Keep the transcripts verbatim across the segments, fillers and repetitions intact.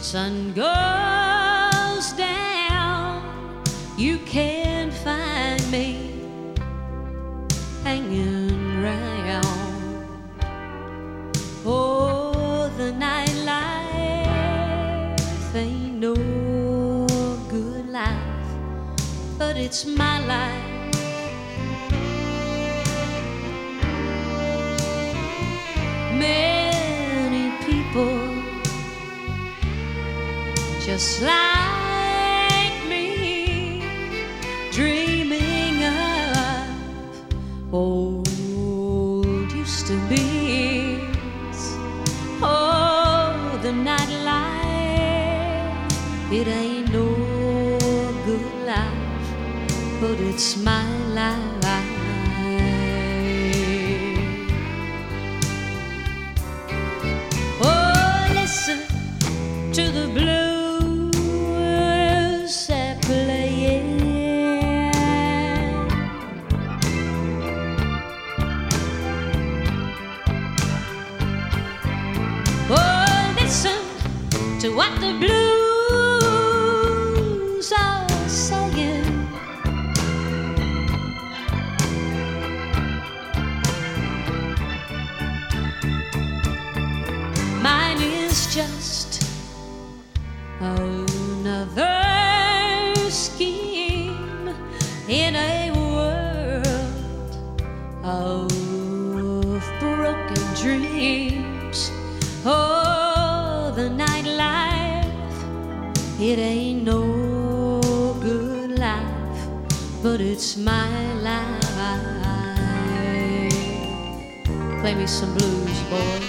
sun goes down, you can't find me hanging round. Oh, the nightlife ain't no good life, but it's my life. Many people just like me, dreaming of old used to be's. Oh, the nightlife, it ain't no good life, but it's my life. Oh, listen to the blues they're playing. Oh, listen to what the blues are saying. Mine is just another scheme in a world of broken dreams. Oh, the nightlife, it ain't no good life, but it's my life. Play me some blues, boys.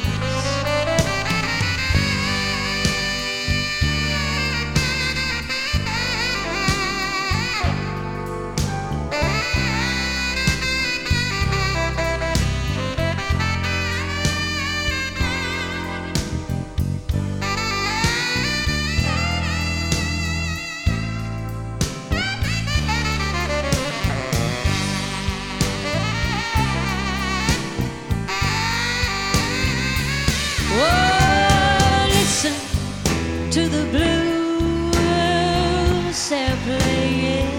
Oh, listen to the blues they're playing.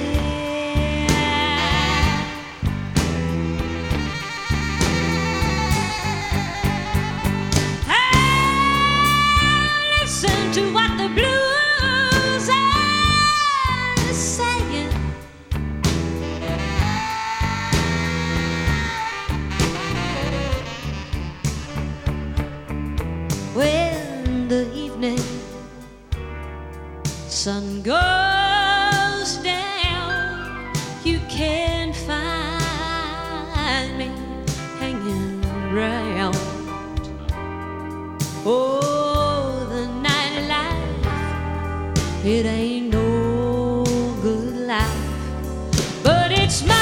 Hey, listen to what the blues are saying. When the evening sun goes down, you can't find me hanging around. Oh, the nightlife, it ain't no good life, but it's my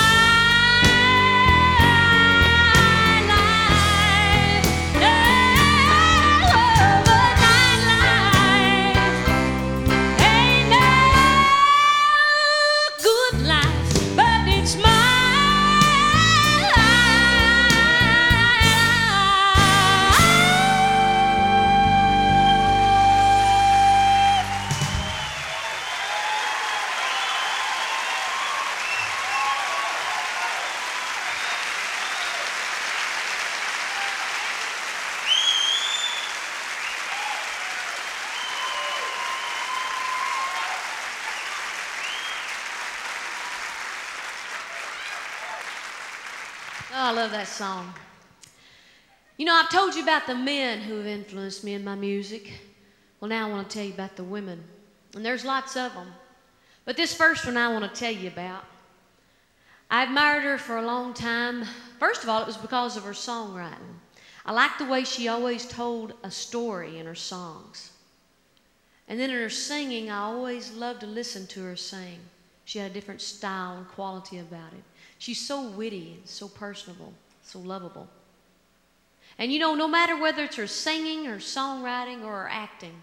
Oh, I love that song. You know, I've told you about the men who have influenced me in my music. Well, now I want to tell you about the women. And there's lots of them. But this first one I want to tell you about. I admired her for a long time. First of all, it was because of her songwriting. I liked the way she always told a story in her songs. And then in her singing, I always loved to listen to her sing. She had a different style and quality about it. She's so witty and so personable, so lovable. And you know, no matter whether it's her singing, her songwriting, or her acting,